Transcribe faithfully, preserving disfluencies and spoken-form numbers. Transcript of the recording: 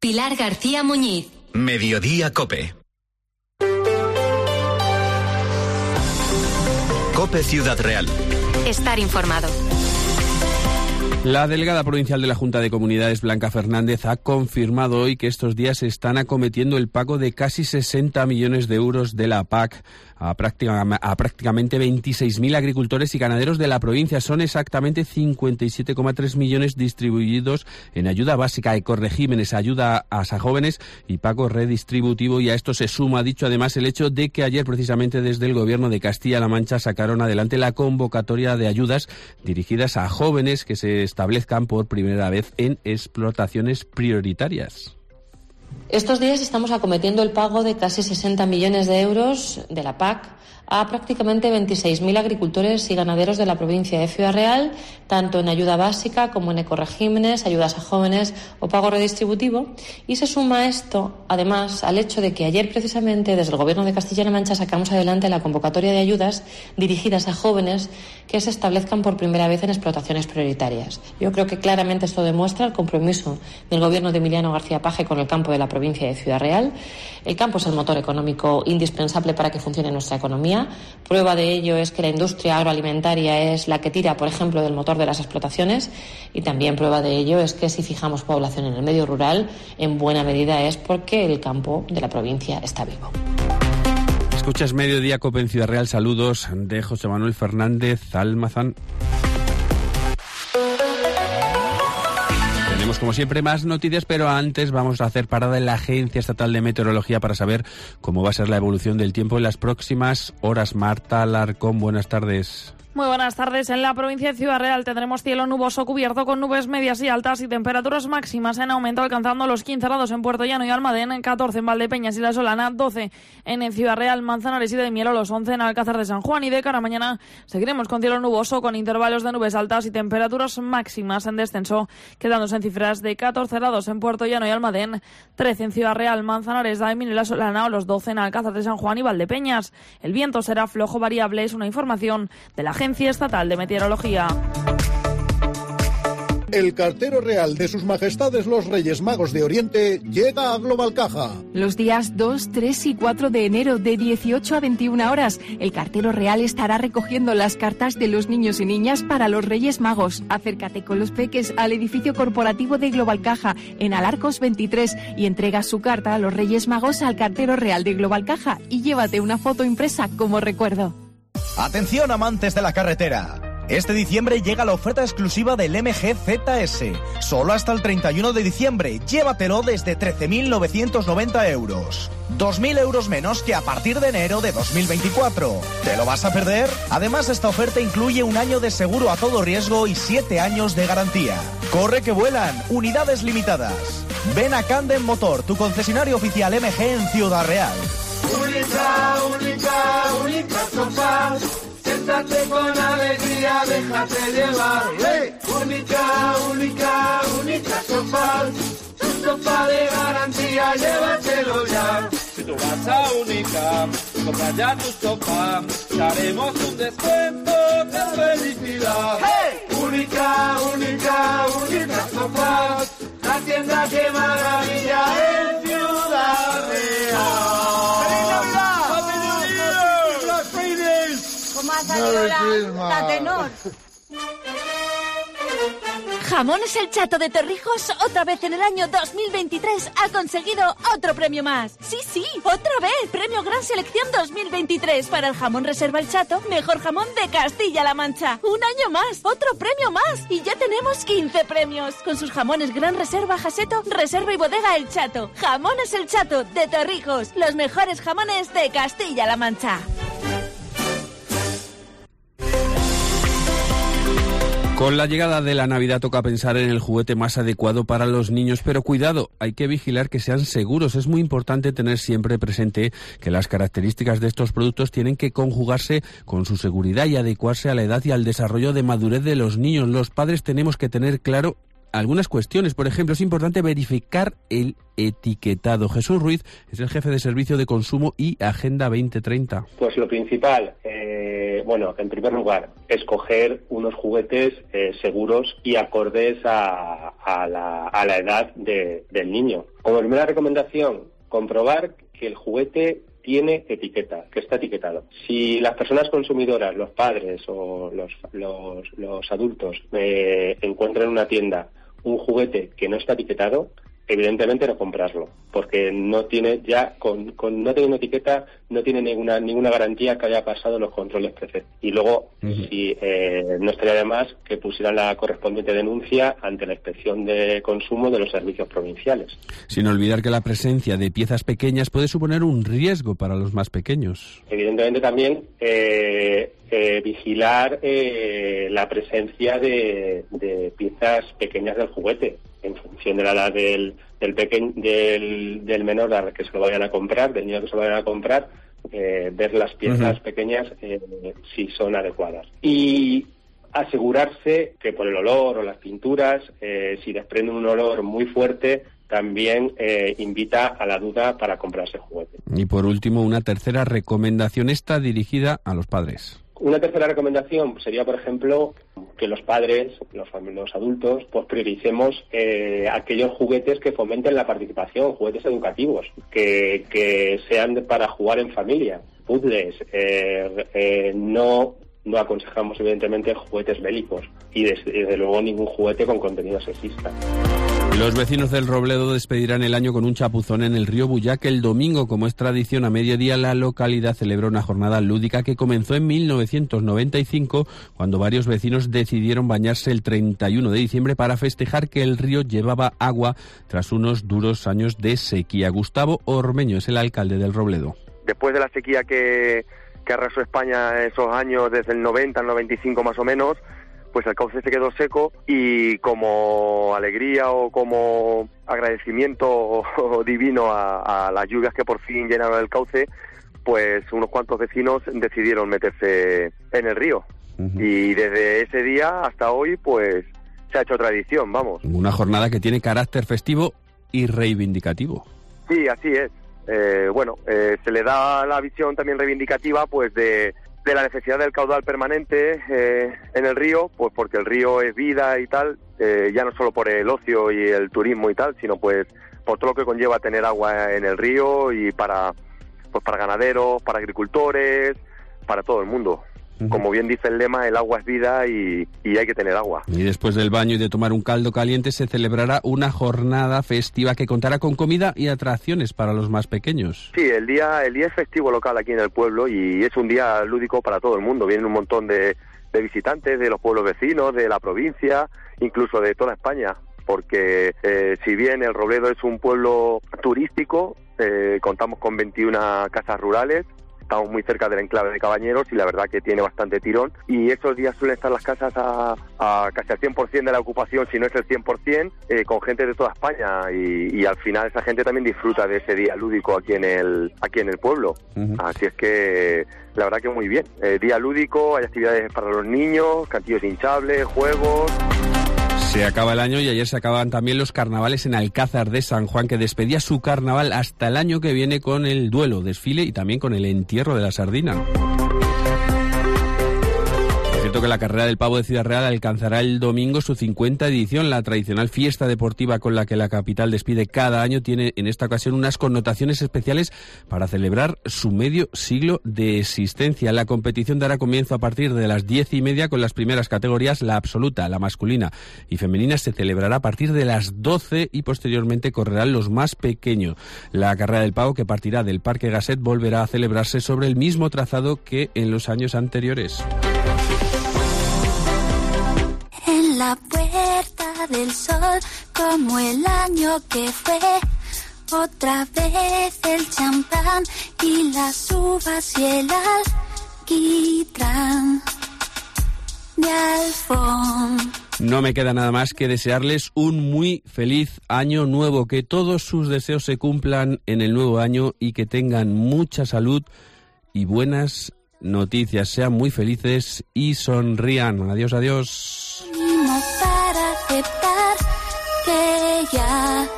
Pilar García Muñiz. Mediodía COPE. COPE Ciudad Real. Estar informado. La delegada provincial de la Junta de Comunidades, Blanca Fernández, ha confirmado hoy que estos días se están acometiendo el pago de casi sesenta millones de euros de la P A C a, práctica, a prácticamente veintiséis mil agricultores y ganaderos de la provincia. Son exactamente cincuenta y siete coma tres millones distribuidos en ayuda básica, ecoregímenes, ayuda a jóvenes y pago redistributivo. Y a esto se suma, ha dicho además, el hecho de que ayer precisamente desde el Gobierno de Castilla-La Mancha sacaron adelante la convocatoria de ayudas dirigidas a jóvenes que se establezcan por primera vez en explotaciones prioritarias. Estos días estamos acometiendo el pago de casi sesenta millones de euros de la P A C a prácticamente veintiséis mil agricultores y ganaderos de la provincia de Ciudad Real, tanto en ayuda básica como en ecoregímenes, ayudas a jóvenes o pago redistributivo. Y se suma esto, además, al hecho de que ayer precisamente desde el Gobierno de Castilla-La Mancha sacamos adelante la convocatoria de ayudas dirigidas a jóvenes que se establezcan por primera vez en explotaciones prioritarias. Yo creo que claramente esto demuestra el compromiso del Gobierno de Emiliano García Paje con el campo de la provincia de Ciudad Real. El campo es el motor económico indispensable para que funcione nuestra economía. Prueba de ello es que la industria agroalimentaria es la que tira, por ejemplo, del motor de las explotaciones, y también prueba de ello es que si fijamos población en el medio rural, en buena medida es porque el campo de la provincia está vivo. Escuchas Mediodía COPE en Ciudad Real. Saludos de José Manuel Fernández Almazán. Tenemos, como siempre, más noticias, pero antes vamos a hacer parada en la Agencia Estatal de Meteorología para saber cómo va a ser la evolución del tiempo en las próximas horas. Marta Alarcón, buenas tardes. Muy buenas tardes. En la provincia de Ciudad Real tendremos cielo nuboso cubierto con nubes medias y altas y temperaturas máximas en aumento, alcanzando los quince grados en Puerto Llano y Almadén, catorce en Valdepeñas y La Solana, doce en Ciudad Real, Manzanares y de Mielo, los once en Alcázar de San Juan. Y de cara a mañana seguiremos con cielo nuboso con intervalos de nubes altas y temperaturas máximas en descenso, quedándose en cifras de catorce grados en Puerto Llano y Almadén, trece en Ciudad Real, Manzanares, Daimiel y La Solana, o los doce en Alcázar de San Juan y Valdepeñas. El viento será flojo variable, es una información de la Agencia Estatal de Meteorología. El cartero real de sus majestades los Reyes Magos de Oriente llega a Global Caja. Los días dos, tres y cuatro de enero de dieciocho a veintiuna horas, el cartero real estará recogiendo las cartas de los niños y niñas para los Reyes Magos. Acércate con los peques al edificio corporativo de Global Caja en Alarcos veintitrés y entrega su carta a los Reyes Magos al cartero real de Global Caja y llévate una foto impresa como recuerdo. Atención, amantes de la carretera. Este diciembre llega la oferta exclusiva del M G Z S. Solo hasta el treinta y uno de diciembre. Llévatelo desde trece mil novecientos noventa euros. dos mil euros menos que a partir de enero de dos mil veinticuatro. ¿Te lo vas a perder? Además, esta oferta incluye un año de seguro a todo riesgo y siete años de garantía. ¡Corre que vuelan! Unidades limitadas. Ven a Candem Motor, tu concesionario oficial M G en Ciudad Real. Única, única, única sofá. Siéntate con alegría, déjate llevar. ¡Hey! Única, única, única sofá. Un sofá de garantía, llévatelo ya. Si tú vas a Única, compra ya tu sofá. Te haremos un descuento de felicidad. ¡Hey! Única, única, única sofá. La tienda que maravilla en Ciudad Real. ¿Cómo ha salido la, la tenor? Jamones El Chato de Torrijos, otra vez en el año dos mil veintitrés, ha conseguido otro premio más. Sí, sí, otra vez. Premio Gran Selección dos mil veintitrés para el jamón Reserva El Chato, mejor jamón de Castilla-La Mancha. Un año más, otro premio más. Y ya tenemos quince premios. Con sus jamones Gran Reserva Jaseto, Reserva y Bodega El Chato. Jamones El Chato de Torrijos, los mejores jamones de Castilla-La Mancha. Con la llegada de la Navidad toca pensar en el juguete más adecuado para los niños, pero cuidado, hay que vigilar que sean seguros. Es muy importante tener siempre presente que las características de estos productos tienen que conjugarse con su seguridad y adecuarse a la edad y al desarrollo de madurez de los niños. Los padres tenemos que tener claro algunas cuestiones. Por ejemplo, es importante verificar el etiquetado. Jesús Ruiz es el jefe de Servicio de Consumo y Agenda veinte treinta. Pues lo principal, eh, bueno, en primer lugar, escoger unos juguetes eh, seguros y acordes a, a, la, a la edad de, del niño. Como primera recomendación, comprobar que el juguete tiene etiqueta, que está etiquetado. Si las personas consumidoras, los padres o los, los, los adultos eh, encuentran en una tienda un juguete que no está etiquetado, evidentemente no comprarlo, porque no tiene ya, con, con no teniendo etiqueta, no tiene ninguna ninguna garantía que haya pasado los controles prefe. Y luego, uh-huh. si eh, no estaría de más que pusieran la correspondiente denuncia ante la Inspección de Consumo de los servicios provinciales. Sin olvidar que la presencia de piezas pequeñas puede suponer un riesgo para los más pequeños. Evidentemente también eh, eh, vigilar eh, la presencia de, de piezas pequeñas del juguete, en función de la edad del del, peque- del del menor al que se lo vayan a comprar, del niño que se lo vayan a comprar, eh, ver las piezas uh-huh. pequeñas eh, si son adecuadas. Y asegurarse que por el olor o las pinturas, eh, si desprenden un olor muy fuerte, también eh, invita a la duda para comprarse juguete. Y por último, una tercera recomendación, esta dirigida a los padres. Una tercera recomendación sería, por ejemplo, que los padres, los, los adultos, pues prioricemos eh, aquellos juguetes que fomenten la participación, juguetes educativos, que, que sean para jugar en familia, puzzles, eh, eh, no... No aconsejamos, evidentemente, juguetes bélicos y, desde, desde luego, ningún juguete con contenido sexista. Los vecinos del Robledo despedirán el año con un chapuzón en el río Bullac. El domingo, como es tradición, a mediodía la localidad celebra una jornada lúdica que comenzó en mil novecientos noventa y cinco, cuando varios vecinos decidieron bañarse el treinta y uno de diciembre para festejar que el río llevaba agua tras unos duros años de sequía. Gustavo Ormeño es el alcalde del Robledo. Después de la sequía que... que arrasó España esos años, desde el noventa al noventa y cinco más o menos, pues el cauce se quedó seco y como alegría o como agradecimiento divino a, a las lluvias que por fin llenaron el cauce, pues unos cuantos vecinos decidieron meterse en el río. Uh-huh. Y desde ese día hasta hoy, pues se ha hecho tradición, vamos. Una jornada que tiene carácter festivo y reivindicativo. Sí, así es. Eh, bueno, eh, se le da la visión también reivindicativa pues de, de la necesidad del caudal permanente eh, en el río, pues porque el río es vida y tal, eh, ya no solo por el ocio y el turismo y tal, sino pues por todo lo que conlleva tener agua en el río y para, pues para ganaderos, para agricultores, para todo el mundo. Como bien dice el lema, el agua es vida y, y hay que tener agua. Y después del baño y de tomar un caldo caliente se celebrará una jornada festiva que contará con comida y atracciones para los más pequeños. Sí, el día el día es festivo local aquí en el pueblo y es un día lúdico para todo el mundo. Vienen un montón de, de visitantes de los pueblos vecinos, de la provincia, incluso de toda España, porque eh, si bien el Robledo es un pueblo turístico, eh, contamos con veintiuna casas rurales. Estamos muy cerca del enclave de Cabañeros y la verdad que tiene bastante tirón. Y esos días suelen estar las casas a, a casi al cien por ciento de la ocupación, si no es el cien por ciento, eh, con gente de toda España. Y, y al final esa gente también disfruta de ese día lúdico aquí en el aquí en el pueblo. Uh-huh. Así es que la verdad que muy bien. Eh, día lúdico, hay actividades para los niños, cantillos hinchables, juegos... Se acaba el año y ayer se acaban también los carnavales en Alcázar de San Juan, que despedía su carnaval hasta el año que viene con el duelo, desfile y también con el entierro de la sardina. Es cierto que la carrera del pavo de Ciudad Real alcanzará el domingo su cincuenta edición. La tradicional fiesta deportiva con la que la capital despide cada año tiene en esta ocasión unas connotaciones especiales para celebrar su medio siglo de existencia. La competición dará comienzo a partir de las diez y media con las primeras categorías. La absoluta, la masculina y femenina se celebrará a partir de las doce y posteriormente correrán los más pequeños. La carrera del pavo, que partirá del Parque Gasset, volverá a celebrarse sobre el mismo trazado que en los años anteriores. En la Puerta del Sol, como el año que fue, otra vez el champán y las uvas y el alquitrán de Alfón. No me queda nada más que desearles un muy feliz año nuevo, que todos sus deseos se cumplan en el nuevo año y que tengan mucha salud y buenas noticias. Sean muy felices y sonrían. Adiós, adiós. Para aceptar botella.